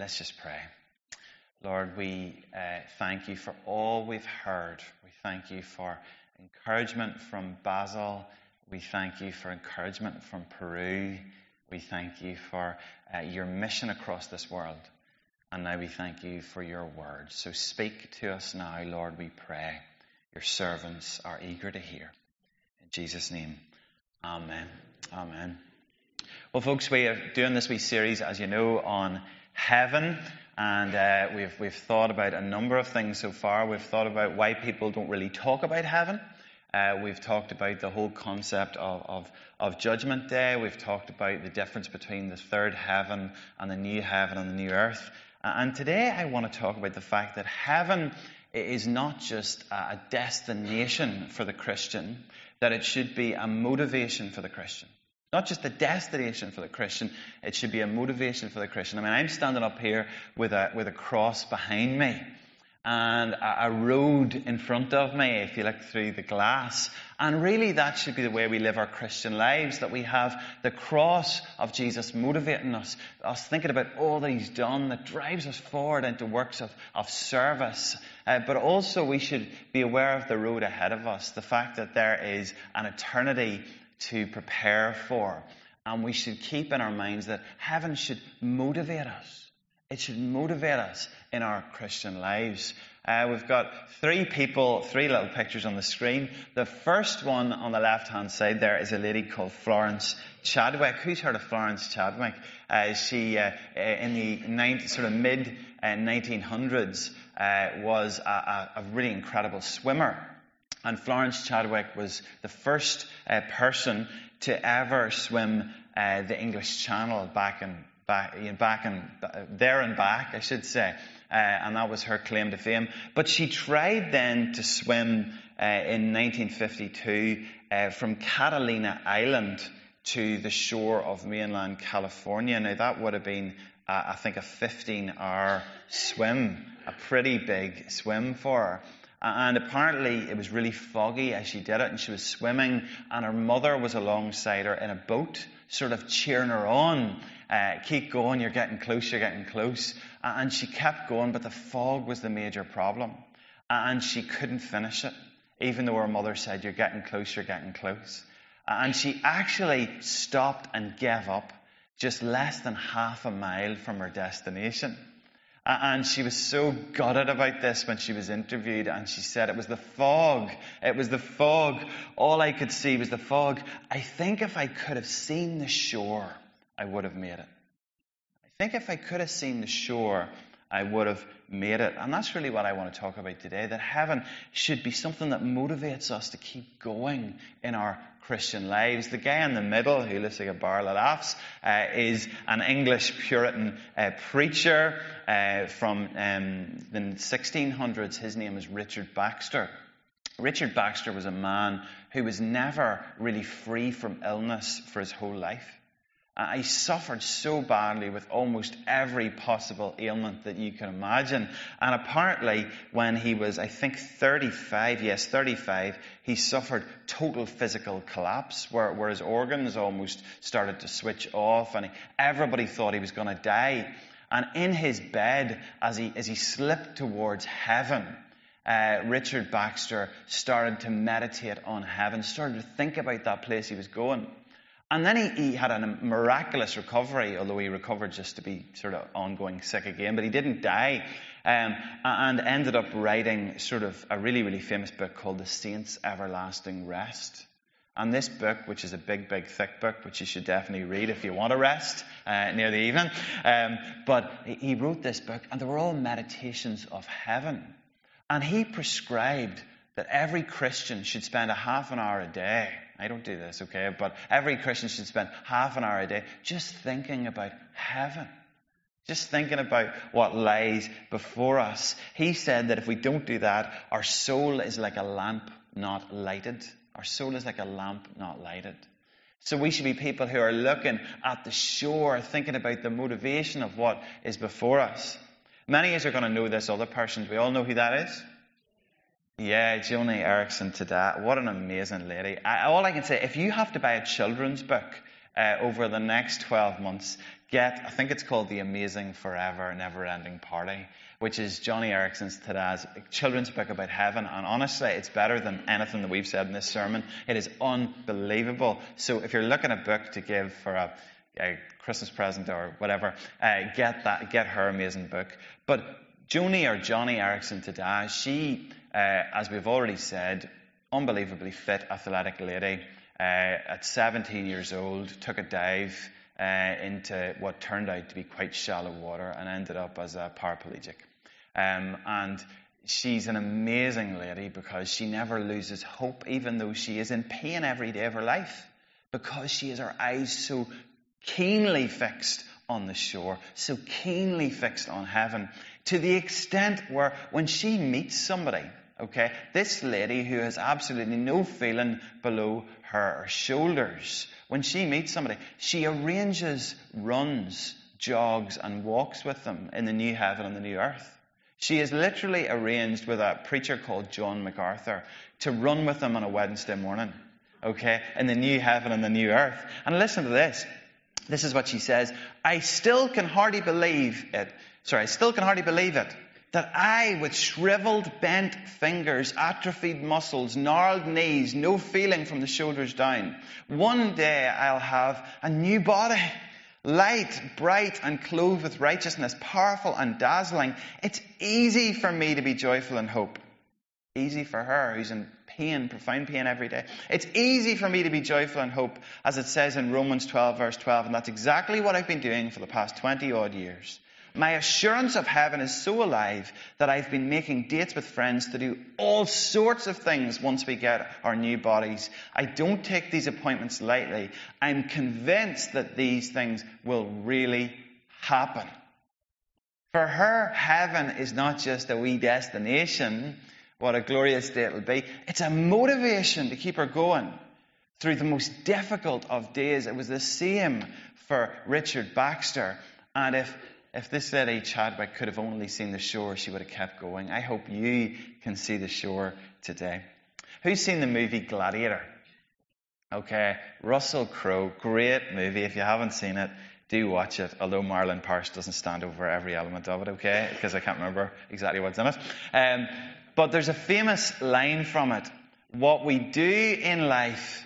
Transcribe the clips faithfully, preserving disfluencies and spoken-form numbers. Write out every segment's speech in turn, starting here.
let's just pray. Lord, we uh, thank you for all we've heard. We thank you for encouragement from Basel. We thank you for encouragement from Peru. We thank you for uh, your mission across this world. And now we thank you for your word. So speak to us now, Lord, we pray. Your servants are eager to hear. In Jesus' name, amen. Amen. Well, folks, we are doing this wee series, as you know, on heaven. And uh, we've we've thought about a number of things so far. We've thought about why people don't really talk about heaven. Uh, we've talked about the whole concept of, of, of Judgment Day. We've talked about the difference between the third heaven and the new heaven and the new earth. Uh, and today I want to talk about the fact that heaven is not just a destination for the Christian, that it should be a motivation for the Christian. Not just a destination for the Christian, it should be a motivation for the Christian. I mean, I'm standing up here with a with a cross behind me and a, a road in front of me, if you look through the glass. And really that should be the way we live our Christian lives, that we have the cross of Jesus motivating us, us thinking about all that he's done, that drives us forward into works of, of service. Uh, but also we should be aware of the road ahead of us, the fact that there is an eternity to prepare for. And we should keep in our minds that heaven should motivate us. It should motivate us in our Christian lives. Uh, we've got three people, three little pictures on the screen. The first one on the left-hand side there is a lady called Florence Chadwick. Who's heard of Florence Chadwick? Uh, she, uh, in the ninth, sort of mid uh, nineteen hundreds, uh, was a, a, a really incredible swimmer. And Florence Chadwick was the first uh, person to ever swim uh, the English Channel back in back, back and uh, there and back, I should say, uh, and that was her claim to fame. But she tried then to swim uh, in nineteen fifty-two uh, from Catalina Island to the shore of mainland California. Now that would have been, uh, I think, a fifteen-hour swim, a pretty big swim for her. And apparently it was really foggy as she did it, and she was swimming, and her mother was alongside her in a boat, sort of cheering her on. Uh, keep going, you're getting close, you're getting close. And she kept going, but the fog was the major problem. And she couldn't finish it, even though her mother said, you're getting close, you're getting close. And she actually stopped and gave up just less than half a mile from her destination. And she was so gutted about this when she was interviewed, and she said, it was the fog. It was the fog. All I could see was the fog. I think if I could have seen the shore, I would have made it. I think if I could have seen the shore, I would have made it. And that's really what I want to talk about today, that heaven should be something that motivates us to keep going in our Christian lives. The guy in the middle, who looks like a barrel of laughs, uh, is an English Puritan uh, preacher uh, from um, the sixteen hundreds. His name is Richard Baxter. Richard Baxter was a man who was never really free from illness for his whole life. Uh, he suffered so badly with almost every possible ailment that you can imagine. And apparently, when he was, I think, thirty-five, yes, thirty-five, he suffered total physical collapse, where, where his organs almost started to switch off, and he, everybody thought he was going to die. And in his bed, as he, as he slipped towards heaven, uh, Richard Baxter started to meditate on heaven, started to think about that place he was going. And then he, he had a miraculous recovery, although he recovered just to be sort of ongoing sick again. But he didn't die, um, and ended up writing sort of a really, really famous book called The Saints' Everlasting Rest. And this book, which is a big, big, thick book, which you should definitely read if you want to rest uh, near the evening. Um, but he wrote this book, and they were all meditations of heaven. And he prescribed that every Christian should spend a half an hour a day. I don't do this, okay? But every Christian should spend half an hour a day just thinking about heaven. Just thinking about what lies before us. He said that if we don't do that, our soul is like a lamp not lighted. Our soul is like a lamp not lighted. So we should be people who are looking at the shore, thinking about the motivation of what is before us. Many of us are going to know this other person. We all know who that is. Yeah, Joni Eareckson Tada. What an amazing lady. I, all I can say, if you have to buy a children's book uh, over the next twelve months, get, I think it's called The Amazing Forever Never Ending Party, which is Johnny Erickson's Today's children's book about heaven. And honestly, it's better than anything that we've said in this sermon. It is unbelievable. So if you're looking at a book to give for a, a Christmas present or whatever, uh, get that, get her amazing book. But Joni or Johnny Erickson Today, she, uh, as we've already said, unbelievably fit, athletic lady. Uh, at seventeen years old, took a dive uh, into what turned out to be quite shallow water and ended up as a paraplegic. Um, and she's an amazing lady because she never loses hope, even though she is in pain every day of her life, because she has her eyes so keenly fixed on the shore, so keenly fixed on heaven, to the extent where when she meets somebody, okay, this lady who has absolutely no feeling below her shoulders, when she meets somebody, she arranges runs, jogs and walks with them in the new heaven and the new earth. She is literally arranged with a preacher called John MacArthur to run with them on a Wednesday morning, okay, in the new heaven and the new earth. And listen to this. This is what she says. I still can hardly believe it. Sorry, I still can hardly believe it. That I, with shriveled, bent fingers, atrophied muscles, gnarled knees, no feeling from the shoulders down, one day I'll have a new body, light, bright, and clothed with righteousness, powerful and dazzling. It's easy for me to be joyful in hope. Easy for her, who's in pain, profound pain every day. It's easy for me to be joyful in hope, as it says in Romans twelve, verse twelve, and that's exactly what I've been doing for the past twenty odd years. My assurance of heaven is so alive that I've been making dates with friends to do all sorts of things once we get our new bodies. I don't take these appointments lightly. I'm convinced that these things will really happen. For her, heaven is not just a wee destination, what a glorious day it'll be. It's a motivation to keep her going through the most difficult of days. It was the same for Richard Baxter. And if If this lady Chadwick could have only seen the shore, she would have kept going. I hope you can see the shore today. Who's seen the movie Gladiator? Okay, Russell Crowe, great movie. If you haven't seen it, do watch it. Although Marlon Parsh doesn't stand over every element of it, okay? Because I can't remember exactly what's in it. Um, but there's a famous line from it. What we do in life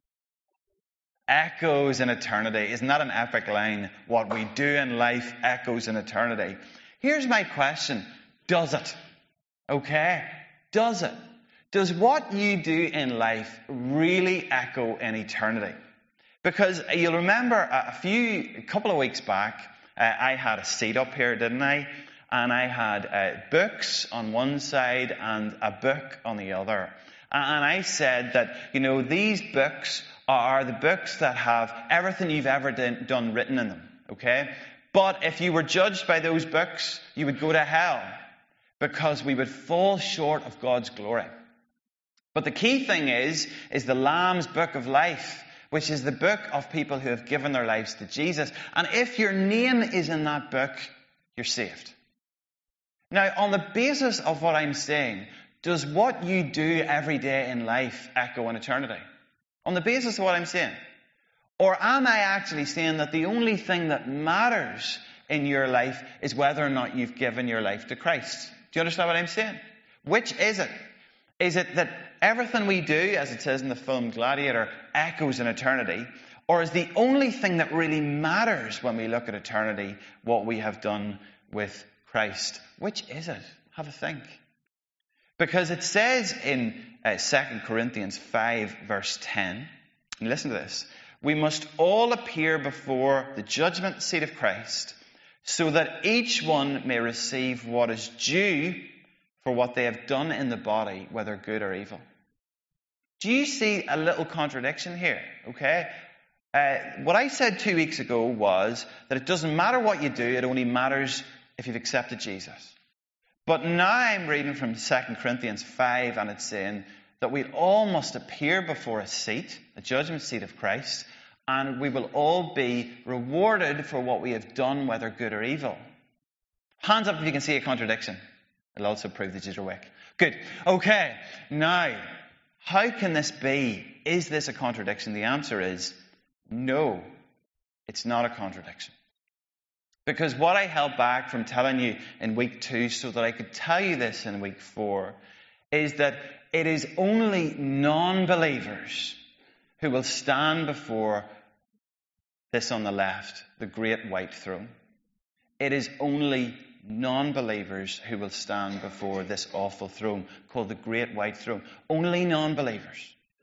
echoes in eternity. Isn't that an epic line? What we do in life echoes in eternity. Here's my question. Does it? Okay? Does it? Does what you do in life really echo in eternity? Because you'll remember a few, a couple of weeks back, uh, I had a seat up here, didn't I? And I had uh, books on one side and a book on the other. And I said that, you know, these books are the books that have everything you've ever done, done written in them, okay? But if you were judged by those books, you would go to hell because we would fall short of God's glory. But the key thing is, is the Lamb's Book of Life, which is the book of people who have given their lives to Jesus. And if your name is in that book, you're saved. Now, on the basis of what I'm saying, does what you do every day in life echo in eternity? On the basis of what I'm saying? Or am I actually saying that the only thing that matters in your life is whether or not you've given your life to Christ? Do you understand what I'm saying? Which is it? Is it that everything we do, as it says in the film Gladiator, echoes in eternity? Or is the only thing that really matters when we look at eternity what we have done with Christ? Which is it? Have a think. Because it says in uh, Second Corinthians five, verse ten, and listen to this, we must all appear before the judgment seat of Christ, so that each one may receive what is due for what they have done in the body, whether good or evil. Do you see a little contradiction here? Okay? Uh, what I said two weeks ago was that it doesn't matter what you do, it only matters if you've accepted Jesus. But now I'm reading from Second Corinthians five, and it's saying that we all must appear before a seat, a judgment seat of Christ, and we will all be rewarded for what we have done, whether good or evil. Hands up if you can see a contradiction. It'll also prove that you're awake. Good. Okay. Now, how can this be? Is this a contradiction? The answer is no. It's not a contradiction. Because what I held back from telling you in week two so that I could tell you this in week four is that it is only non-believers who will stand before this on the left, the great white throne. It is only non-believers who will stand before this awful throne called the great white throne. Only non-believers.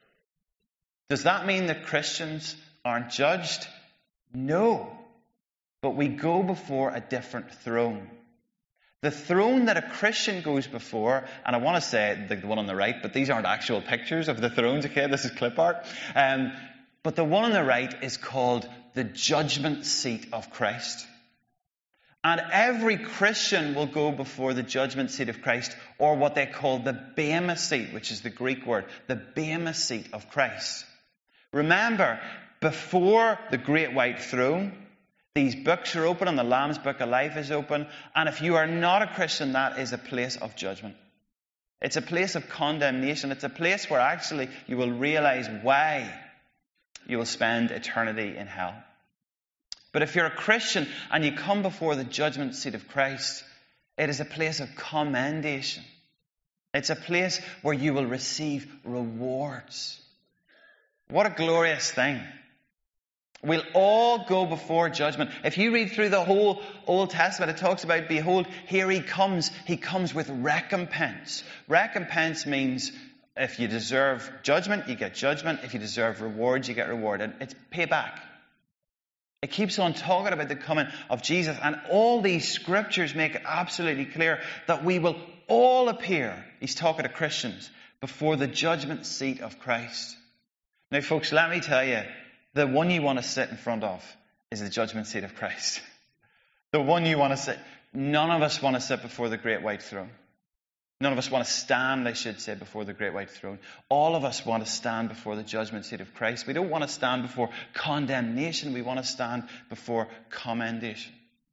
Does that mean that Christians aren't judged? No. But we go before a different throne. The throne that a Christian goes before, and I want to say the one on the right, but these aren't actual pictures of the thrones, okay? This is clip art. Um, but the one on the right is called the judgment seat of Christ. And every Christian will go before the judgment seat of Christ, or what they call the Bema seat, which is the Greek word, the Bema seat of Christ. Remember, before the great white throne, these books are open and the Lamb's Book of Life is open. And if you are not a Christian, that is a place of judgment. It's a place of condemnation. It's a place where actually you will realize why you will spend eternity in hell. But if you're a Christian and you come before the judgment seat of Christ, it is a place of commendation. It's a place where you will receive rewards. What a glorious thing. We'll all go before judgment. If you read through the whole Old Testament, it talks about, behold, here he comes. He comes with recompense. Recompense means if you deserve judgment, you get judgment. If you deserve rewards, you get reward. And it's payback. It keeps on talking about the coming of Jesus. And all these scriptures make it absolutely clear that we will all appear, he's talking to Christians, before the judgment seat of Christ. Now, folks, let me tell you, the one you want to sit in front of is the judgment seat of Christ. The one you want to sit. None of us want to sit before the great white throne. None of us want to stand, I should say, before the great white throne. All of us want to stand before the judgment seat of Christ. We don't want to stand before condemnation. We want to stand before commendation.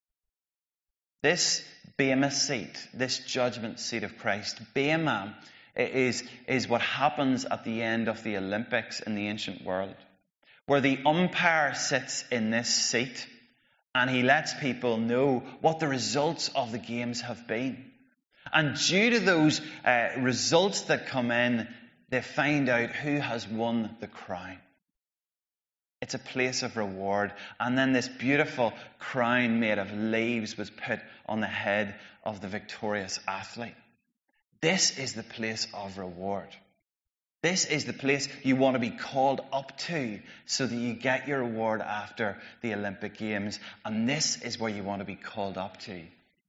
This Bema seat, this judgment seat of Christ, Bema is, is what happens at the end of the Olympics in the ancient world, where the umpire sits in this seat and he lets people know what the results of the games have been. And due to those uh, results that come in, they find out who has won the crown. It's a place of reward. And then this beautiful crown made of leaves was put on the head of the victorious athlete. This is the place of reward. This is the place you want to be called up to so that you get your reward after the Olympic Games. And this is where you want to be called up to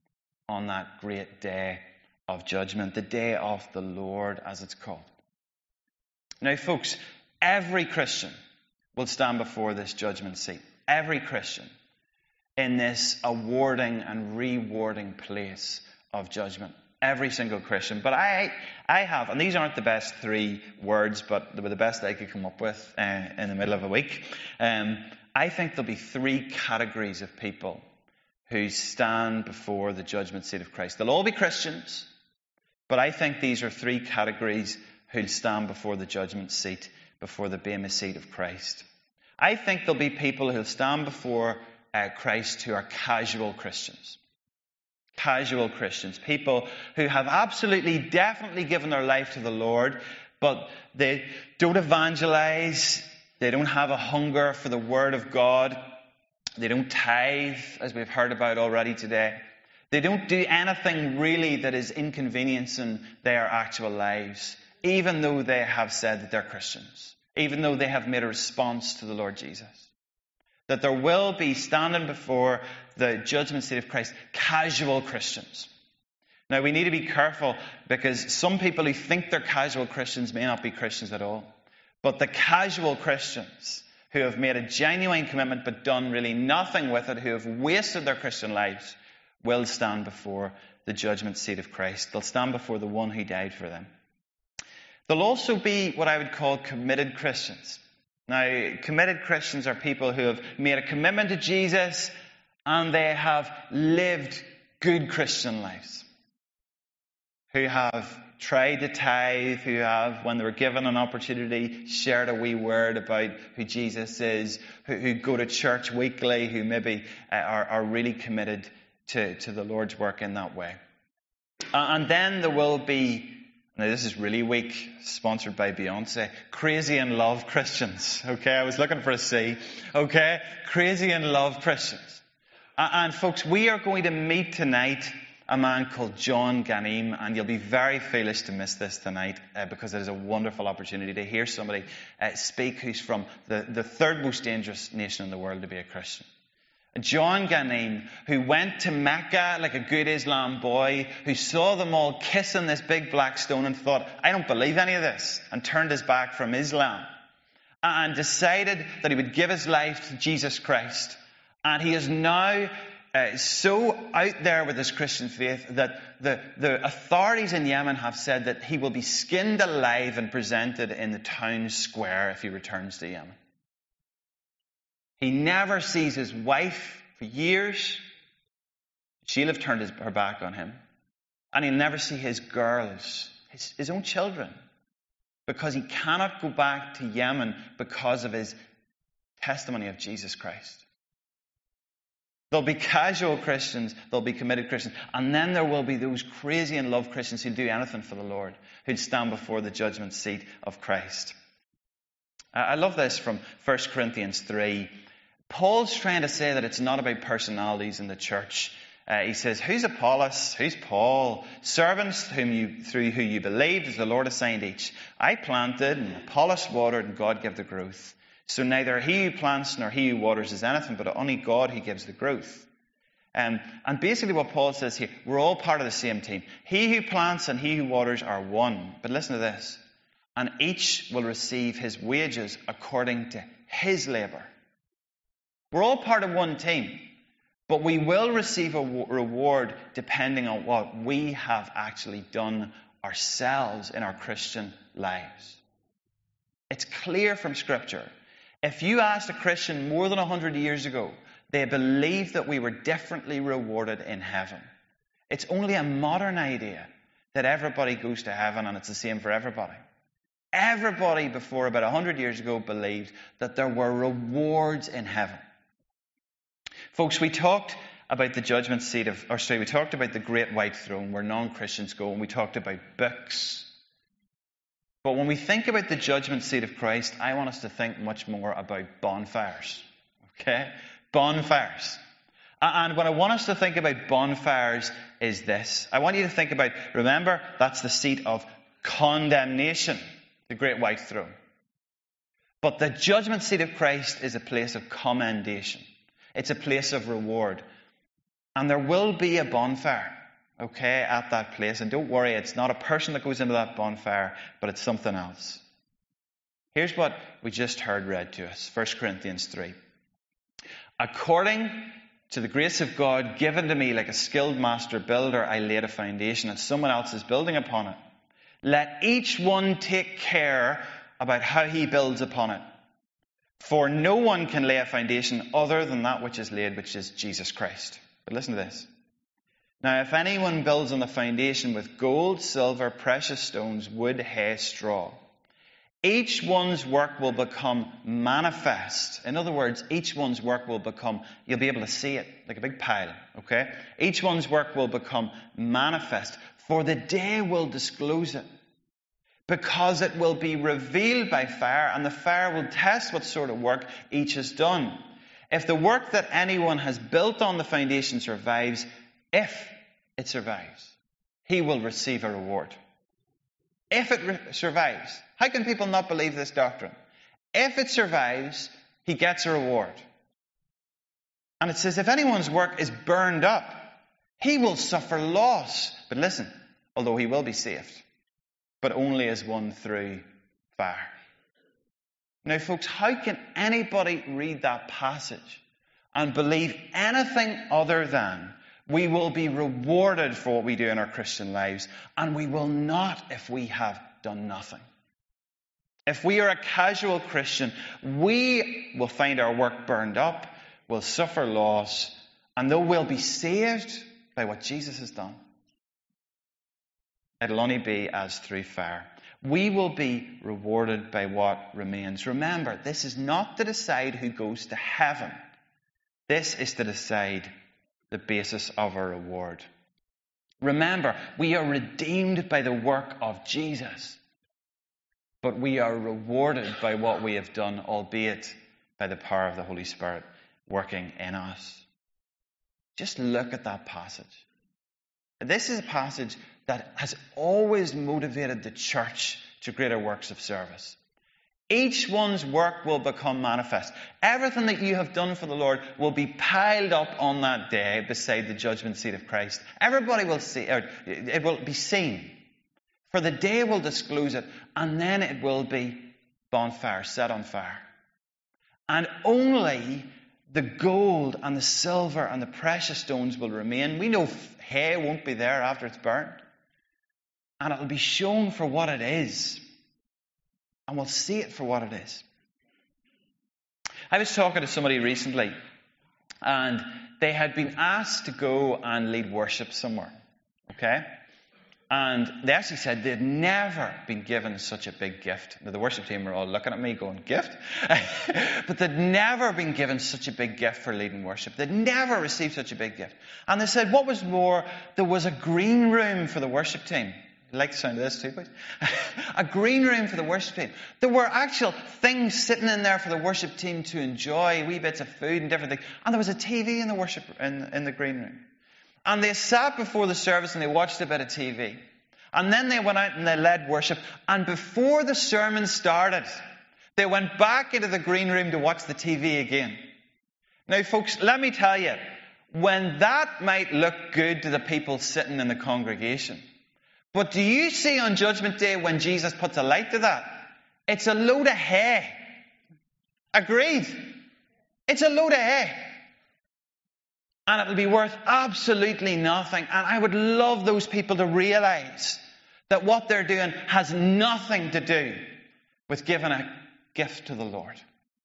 on that great day of judgment, the day of the Lord, as it's called. Now, folks, every Christian will stand before this judgment seat. Every Christian in this awarding and rewarding place of judgment. Every single Christian. But I I have, and these aren't the best three words, but they were the best I could come up with uh, in the middle of a week. Um, I think there'll be three categories of people who stand before the judgment seat of Christ. They'll all be Christians, but I think these are three categories who'll stand before the judgment seat, before the Bema seat of Christ. I think there'll be people who'll stand before uh, Christ who are casual Christians. Casual Christians, people who have absolutely, definitely given their life to the Lord, but they don't evangelize, they don't have a hunger for the Word of God, they don't tithe, as we've heard about already today. They don't do anything really that is inconveniencing their actual lives, even though they have said that they're Christians, even though they have made a response to the Lord Jesus. That there will be, standing before the judgment seat of Christ, casual Christians. Now, we need to be careful because some people who think they're casual Christians may not be Christians at all. But the casual Christians who have made a genuine commitment but done really nothing with it, who have wasted their Christian lives, will stand before the judgment seat of Christ. They'll stand before the one who died for them. There'll also be what I would call committed Christians. Now, committed Christians are people who have made a commitment to Jesus and they have lived good Christian lives. who have tried to tithe, who have, when they were given an opportunity, shared a wee word about who Jesus is, who, who go to church weekly, who maybe uh, are, are really committed to, to the Lord's work in that way. Uh, and then there will be, now this is really weak, sponsored by Beyonce, Crazy in Love Christians. Okay, I was looking for a C. Okay, Crazy in Love Christians. Uh, and folks, we are going to meet tonight a man called John Ganim, and you'll be very foolish to miss this tonight uh, because it is a wonderful opportunity to hear somebody uh, speak who's from the, the third most dangerous nation in the world to be a Christian. John Ganim, who went to Mecca like a good Islam boy, who saw them all kissing this big black stone and thought, I don't believe any of this, and turned his back from Islam, and decided that he would give his life to Jesus Christ. And he is now Uh, so out there with his Christian faith that the, the authorities in Yemen have said that he will be skinned alive and presented in the town square if he returns to Yemen. He never sees his wife for years. She'll have turned his, her back on him. And he'll never see his girls, his, his own children, because he cannot go back to Yemen because of his testimony of Jesus Christ. There'll be casual Christians, there'll be committed Christians, and then there will be those crazy in love Christians who'll do anything for the Lord, who'd stand before the judgment seat of Christ. I love this from First Corinthians three. Paul's trying to say that it's not about personalities in the church. Uh, he says, who's Apollos? Who's Paul? Servants whom you, through who you believed, as the Lord assigned each. I planted, and Apollos watered, and God gave the growth. So neither he who plants nor he who waters is anything, but only God who gives the growth. Um, and basically what Paul says here, we're all part of the same team. He who plants and he who waters are one. But listen to this. And each will receive his wages according to his labor. We're all part of one team. But we will receive a reward depending on what we have actually done ourselves in our Christian lives. It's clear from Scripture. If you asked a Christian more than a hundred years ago, they believed that we were differently rewarded in heaven. It's only a modern idea that everybody goes to heaven and it's the same for everybody. Everybody before about a hundred years ago believed that there were rewards in heaven. Folks, we talked about the judgment seat of, or sorry, we talked about the great white throne where non-Christians go, and we talked about books. But when we think about the judgment seat of Christ, I want us to think much more about bonfires. Okay? Bonfires. And what I want us to think about bonfires is this. I want you to think about, remember, that's the seat of condemnation, the great white throne. But the judgment seat of Christ is a place of commendation. It's a place of reward. And there will be a bonfire. Okay, at that place. And don't worry, it's not a person that goes into that bonfire, but it's something else. Here's what we just heard read to us. First Corinthians three. According to the grace of God given to me like a skilled master builder, I laid a foundation and someone else is building upon it. Let each one take care about how he builds upon it. For no one can lay a foundation other than that which is laid, which is Jesus Christ. But listen to this. Now, if anyone builds on the foundation with gold, silver, precious stones, wood, hay, straw, each one's work will become manifest. In other words, each one's work will become, you'll be able to see it, like a big pile, okay? Each one's work will become manifest, for the day will disclose it, because it will be revealed by fire, and the fire will test what sort of work each has done. If the work that anyone has built on the foundation survives, if it survives, he will receive a reward. If it re- survives. How can people not believe this doctrine? If it survives, he gets a reward. And it says, if anyone's work is burned up, he will suffer loss. But listen, although he will be saved, but only as one through fire. Now, folks, how can anybody read that passage and believe anything other than we will be rewarded for what we do in our Christian lives, and we will not if we have done nothing? If we are a casual Christian, we will find our work burned up, will suffer loss, and though we'll be saved by what Jesus has done, It'll only be as through fire. We will be rewarded by what remains. Remember, this is not to decide who goes to heaven. This is to decide the basis of our reward. Remember, we are redeemed by the work of Jesus, but we are rewarded by what we have done, albeit by the power of the Holy Spirit working in us. Just look at that passage. This is a passage that has always motivated the church to greater works of service. Each one's work will become manifest. Everything that you have done for the Lord will be piled up on that day beside the judgment seat of Christ. Everybody will see, or it will be seen. For the day will disclose it, and then it will be bonfire, set on fire. And only the gold and the silver and the precious stones will remain. We know hay won't be there after it's burnt. And it'll be shown for what it is. And we'll see it for what it is. I was talking to somebody recently, and they had been asked to go and lead worship somewhere. Okay? And they actually said they'd never been given such a big gift. Now, the worship team were all looking at me going, gift? But they'd never been given such a big gift for leading worship. They'd never received such a big gift. And they said, what was more, there was a green room for the worship team. You like the sound of this too, please? A green room for the worship team. There were actual things sitting in there for the worship team to enjoy, wee bits of food and different things. And there was a T V in the worship in, in the green room. And they sat before the service and they watched a bit of T V. And then they went out and they led worship. And before the sermon started, they went back into the green room to watch the T V again. Now, folks, let me tell you, when that might look good to the people sitting in the congregation, but do you see on Judgment Day when Jesus puts a light to that? It's a load of hay. Agreed. It's a load of hay. And it'll be worth absolutely nothing. And I would love those people to realize that what they're doing has nothing to do with giving a gift to the Lord.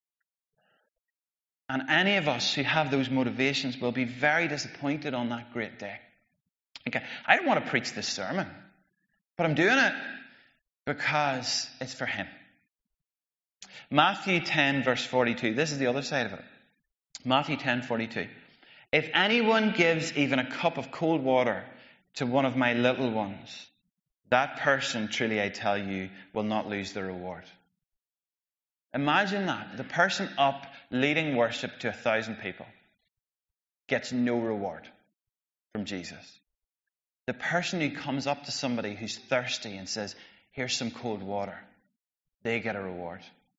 And any of us who have those motivations will be very disappointed on that great day. Okay, I don't want to preach this sermon, but I'm doing it because it's for Him. Matthew ten, verse forty-two. This is the other side of it. Matthew ten, forty-two. If anyone gives even a cup of cold water to one of my little ones, that person, truly I tell you, will not lose their reward. Imagine that. The person up leading worship to a thousand people gets no reward from Jesus. The person who comes up to somebody who's thirsty and says, here's some cold water, they get a reward.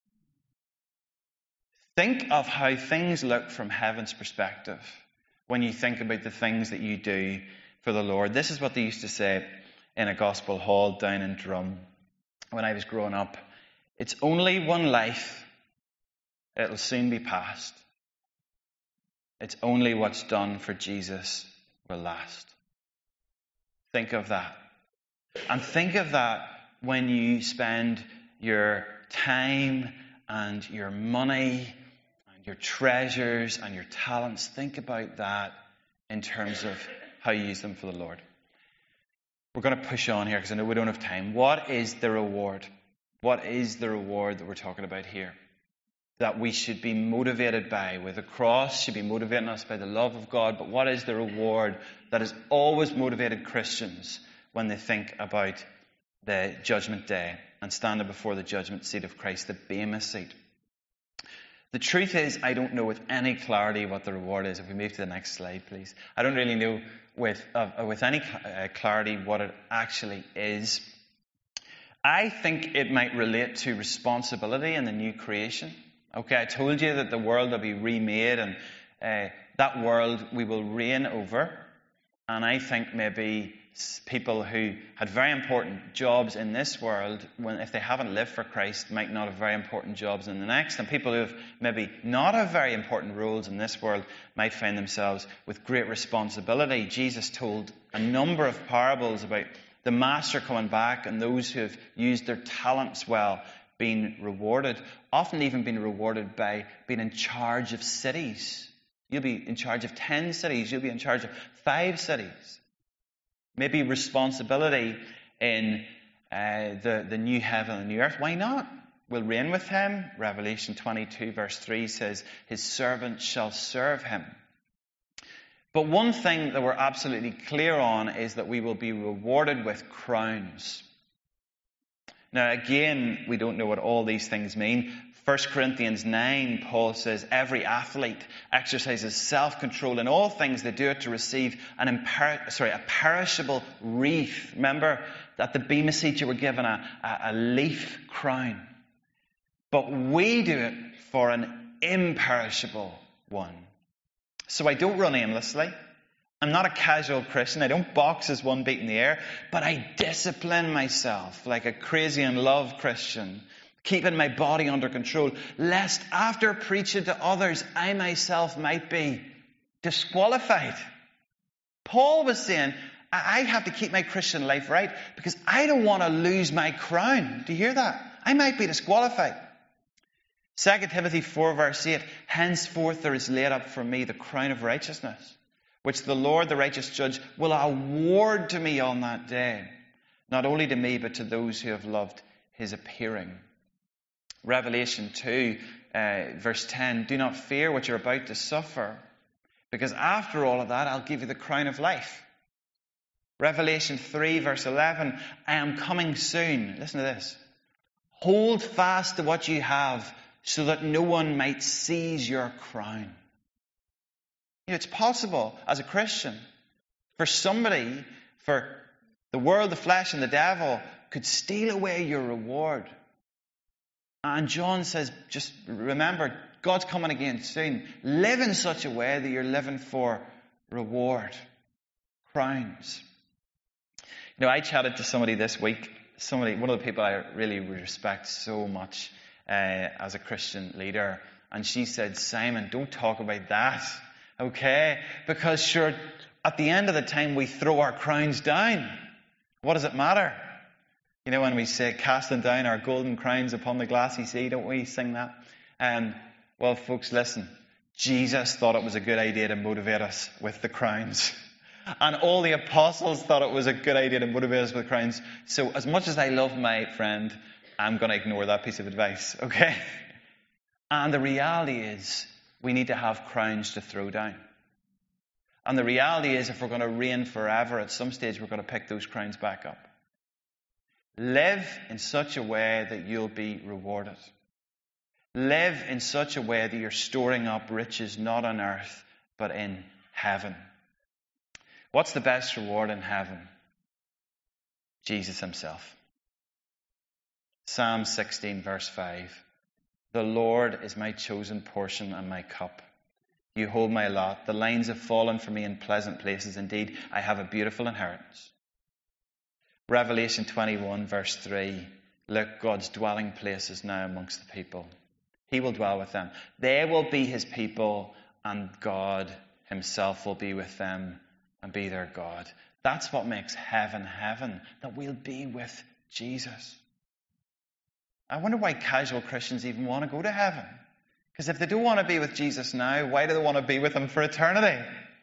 Think of how things look from heaven's perspective when you think about the things that you do for the Lord. This is what they used to say in a gospel hall down in Drum when I was growing up. It's only one life. It'll soon be past. It's only what's done for Jesus will last. Think of that. And think of that when you spend your time and your money and your treasures and your talents. Think about that in terms of how you use them for the Lord. We're going to push on here because I know we don't have time. What is the reward? What is the reward that we're talking about here? That we should be motivated by, with the cross should be motivating us by the love of God. But what is the reward that has always motivated Christians when they think about the judgment day and standing before the judgment seat of Christ, the Bema seat? The truth is, I don't know with any clarity what the reward is. If we move to the next slide, please. I don't really know with, uh, with any uh, clarity what it actually is. I think it might relate to responsibility in the new creation. Okay, I told you that the world will be remade, and uh, that world we will reign over. And I think maybe people who had very important jobs in this world, when if they haven't lived for Christ, might not have very important jobs in the next. And people who have maybe not have very important roles in this world might find themselves with great responsibility. Jesus told a number of parables about the master coming back and those who have used their talents well being rewarded, often even being rewarded by being in charge of cities. You'll be in charge of ten cities. You'll be in charge of five cities. Maybe responsibility in uh, the, the new heaven and new earth. Why not? We'll reign with him. Revelation twenty-two verse three says, his servants shall serve him. But one thing that we're absolutely clear on is that we will be rewarded with crowns. Now, again, we don't know what all these things mean. First Corinthians nine, Paul says, every athlete exercises self-control in all things. They do it to receive an imper- sorry, a perishable wreath. Remember, at the Bema Seat you were given a, a, a leaf crown. But we do it for an imperishable one. So I don't run aimlessly. I'm not a casual Christian. I don't box as one beat in the air. But I discipline myself like a crazy in love Christian, keeping my body under control, lest after preaching to others, I myself might be disqualified. Paul was saying, I have to keep my Christian life right because I don't want to lose my crown. Do you hear that? I might be disqualified. Second Timothy four verse eight, henceforth there is laid up for me the crown of righteousness, which the Lord, the righteous judge, will award to me on that day, not only to me, but to those who have loved his appearing. Revelation two, uh, verse ten, do not fear what you're about to suffer, because after all of that, I'll give you the crown of life. Revelation three, verse eleven, I am coming soon. Listen to this. Hold fast to what you have, so that no one might seize your crown. You know, it's possible as a Christian for somebody, for the world, the flesh, and the devil could steal away your reward. And John says, just remember, God's coming again soon. Live in such a way that you're living for reward, crowns. You know, I chatted to somebody this week, somebody, one of the people I really respect so much uh, as a Christian leader, and she said, Simon, don't talk about that. Okay? Because sure, at the end of the time, we throw our crowns down. What does it matter? You know, when we say, casting down our golden crowns upon the glassy sea, don't we sing that? Um, well, folks, listen. Jesus thought it was a good idea to motivate us with the crowns. And all the apostles thought it was a good idea to motivate us with crowns. So as much as I love my friend, I'm going to ignore that piece of advice. Okay? And the reality is, we need to have crowns to throw down. And the reality is, if we're going to reign forever, at some stage we're going to pick those crowns back up. Live in such a way that you'll be rewarded. Live in such a way that you're storing up riches not on earth, but in heaven. What's the best reward in heaven? Jesus himself. Psalm sixteen, verse five. The Lord is my chosen portion and my cup. You hold my lot. The lines have fallen for me in pleasant places. Indeed, I have a beautiful inheritance. Revelation twenty-one, verse three. Look, God's dwelling place is now amongst the people. He will dwell with them. They will be his people, and God himself will be with them and be their God. That's what makes heaven heaven, that we'll be with Jesus. I wonder why casual Christians even want to go to heaven. Because if they don't want to be with Jesus now, why do they want to be with him for eternity?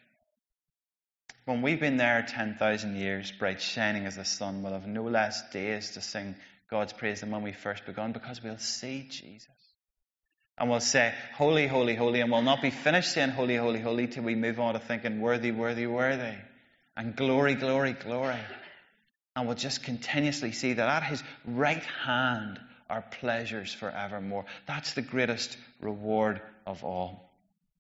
When we've been there ten thousand years, bright shining as the sun, we'll have no less days to sing God's praise than when we first begun, because we'll see Jesus. And we'll say, holy, holy, holy, and we'll not be finished saying holy, holy, holy till we move on to thinking worthy, worthy, worthy. And glory, glory, glory. And we'll just continuously see that at his right hand are pleasures forevermore. That's the greatest reward of all.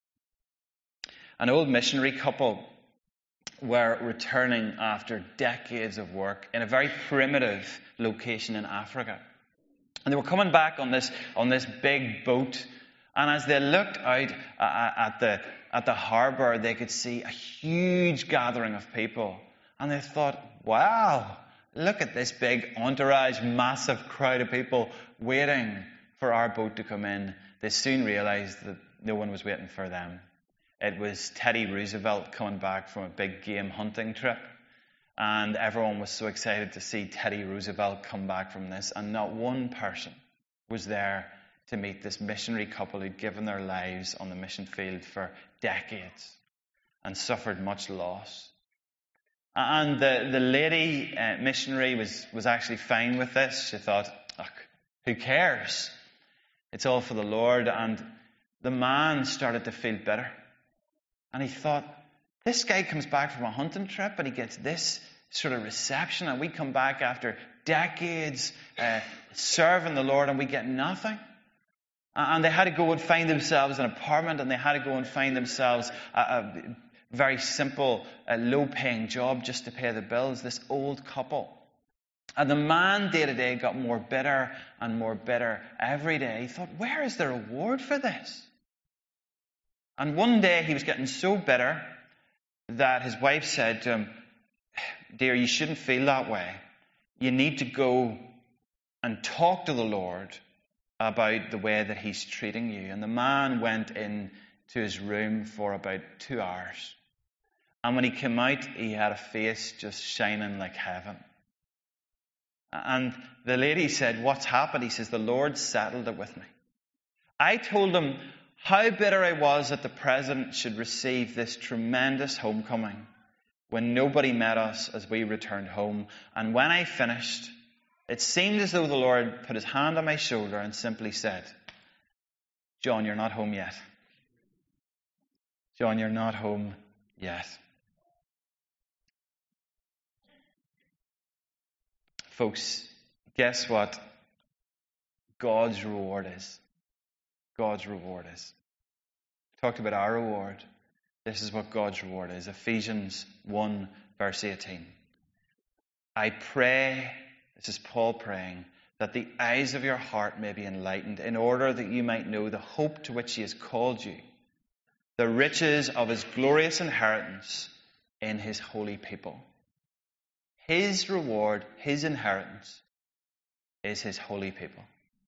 An old missionary couple were returning after decades of work in a very primitive location in Africa. And they were coming back on this on this big boat. And as they looked out at the at the harbour, they could see a huge gathering of people. And they thought, wow, look at this big entourage, massive crowd of people waiting for our boat to come in. They soon realised that no one was waiting for them. It was Teddy Roosevelt coming back from a big game hunting trip. And everyone was so excited to see Teddy Roosevelt come back from this. And not one person was there to meet this missionary couple who'd given their lives on the mission field for decades and suffered much loss. And the, the lady uh, missionary was, was actually fine with this. She thought, look, who cares? It's all for the Lord. And the man started to feel bitter. And he thought, this guy comes back from a hunting trip and he gets this sort of reception, and we come back after decades uh, serving the Lord and we get nothing. And they had to go and find themselves an apartment, and they had to go and find themselves a, a very simple, uh, low-paying job just to pay the bills, this old couple. And the man day to day got more bitter and more bitter every day. He thought, where is the reward for this? And one day he was getting so bitter that his wife said to him, dear, you shouldn't feel that way. You need to go and talk to the Lord about the way that he's treating you. And the man went in to his room for about two hours. And when he came out, he had a face just shining like heaven. And the lady said, what's happened? He says, the Lord settled it with me. I told him how bitter I was that the president should receive this tremendous homecoming when nobody met us as we returned home. And when I finished, it seemed as though the Lord put his hand on my shoulder and simply said, John, you're not home yet. John, you're not home yet. Folks, guess what God's reward is? God's reward is. We talked about our reward. This is what God's reward is. Ephesians one, verse eighteen. I pray, this is Paul praying, that the eyes of your heart may be enlightened, in order that you might know the hope to which he has called you, the riches of his glorious inheritance in his holy people. His reward, his inheritance, is his holy people.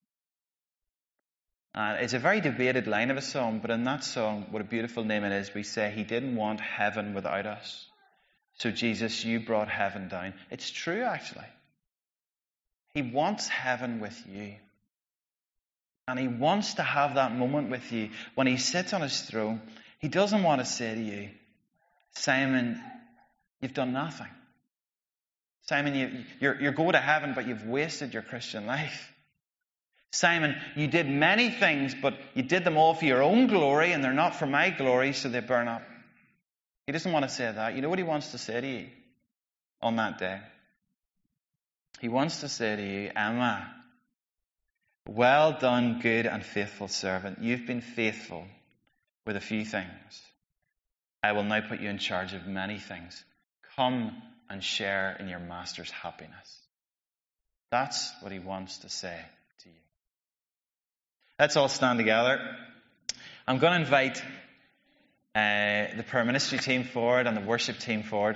Uh, it's a very debated line of a song, but in that song, what a beautiful name it is, we say he didn't want heaven without us. So Jesus, you brought heaven down. It's true, actually. He wants heaven with you. And he wants to have that moment with you. When he sits on his throne, he doesn't want to say to you, Simon, you've done nothing. Simon, you, you're, you're going to heaven, but you've wasted your Christian life. Simon, you did many things, but you did them all for your own glory, and they're not for my glory, so they burn up. He doesn't want to say that. You know what he wants to say to you on that day? He wants to say to you, Emma, well done, good and faithful servant. You've been faithful with a few things. I will now put you in charge of many things. Come and share in your master's happiness. That's what he wants to say to you. Let's all stand together. I'm going to invite uh, the prayer ministry team forward and the worship team forward.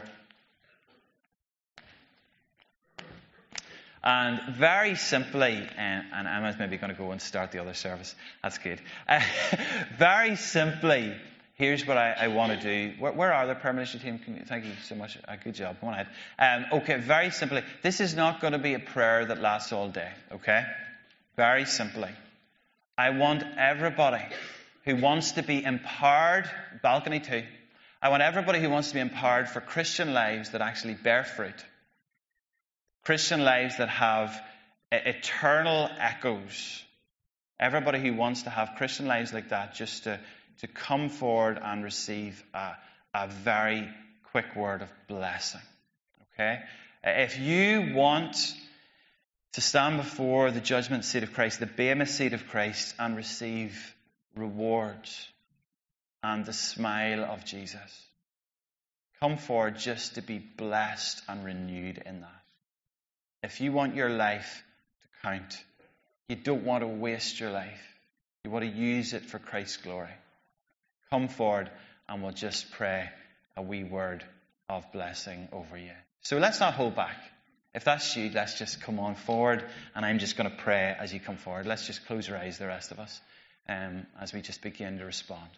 And very simply, uh, and Emma's maybe going to go and start the other service. That's good. Uh, very simply, here's what I, I want to do. Where, where are the prayer ministry team? Can you, thank you so much. Uh, good job. Go on ahead. Um, okay, very simply, this is not going to be a prayer that lasts all day. Okay? Very simply. I want everybody who wants to be empowered, balcony two, I want everybody who wants to be empowered for Christian lives that actually bear fruit. Christian lives that have eternal echoes. Everybody who wants to have Christian lives like that, just to, to come forward and receive a, a very quick word of blessing. Okay? If you want to stand before the judgment seat of Christ, the Bema seat of Christ, and receive rewards and the smile of Jesus, come forward just to be blessed and renewed in that. If you want your life to count, you don't want to waste your life, you want to use it for Christ's glory, come forward and we'll just pray a wee word of blessing over you. So let's not hold back. If that's you, let's just come on forward, and I'm just going to pray as you come forward. Let's just close our eyes, the rest of us, um, as we just begin to respond.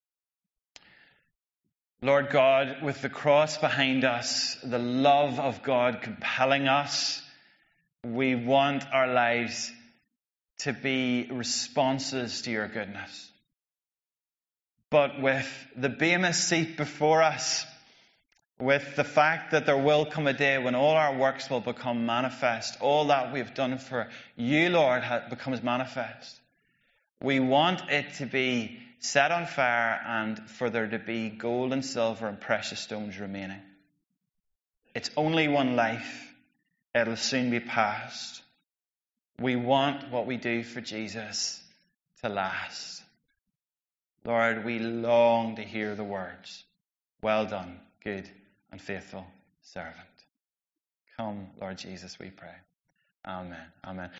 Lord God, with the cross behind us, the love of God compelling us, we want our lives to be responses to your goodness. But with the Bema seat before us, with the fact that there will come a day when all our works will become manifest. All that we've done for you, Lord, becomes manifest. We want it to be set on fire and for there to be gold and silver and precious stones remaining. It's only one life. It'll soon be past. We want what we do for Jesus to last. Lord, we long to hear the words, "Well done, good and faithful servant." Come, Lord Jesus, we pray. Amen. Amen.